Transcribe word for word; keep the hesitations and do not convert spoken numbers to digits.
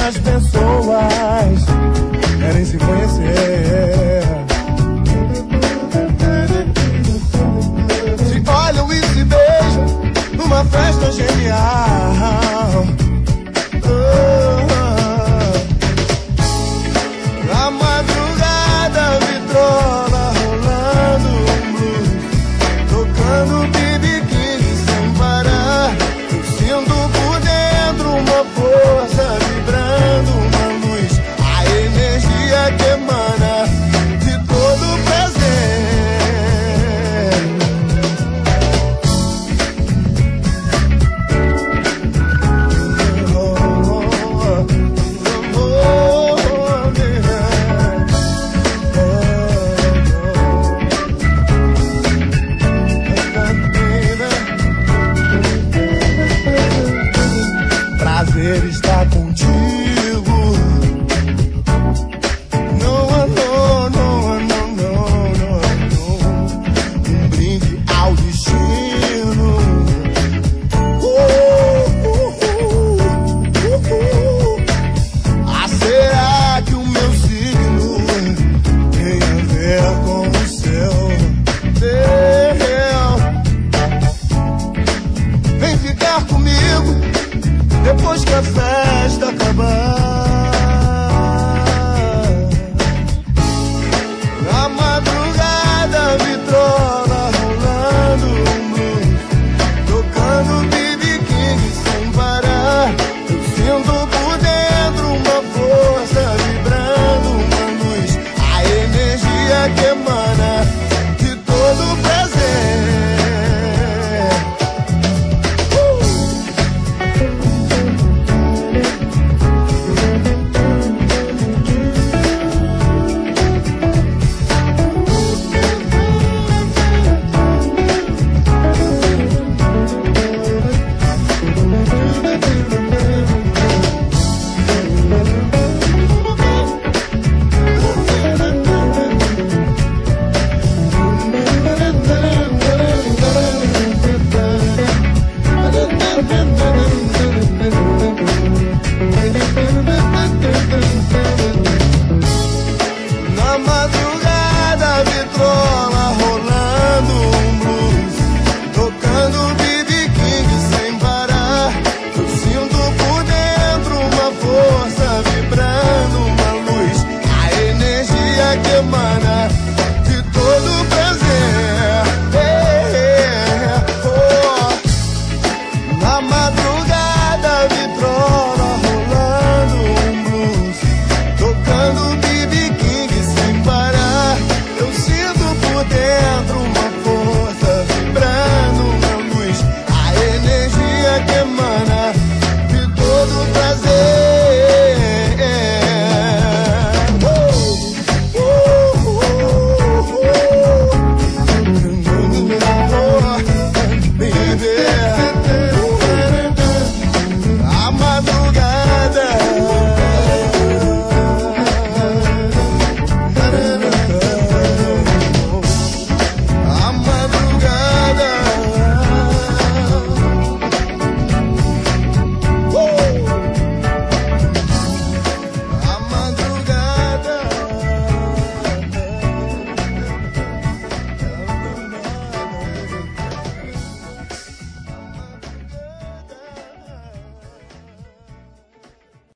as pessoas querem se conhecer. Se olham e se beijam numa festa genial. Na madrugada, vitrola rolando um blues, tocando B B King sem parar. Eu sinto por dentro uma força vibrando, uma luz, a energia que emana de todo prazer. Prazer estar contigo. Não, não, não, não, não, não. Um brinde ao destino. Uh, uh, uh, uh, uh. Ah, será que o meu signo tem a ver com o seu? Vem ficar comigo depois que a festa acabar.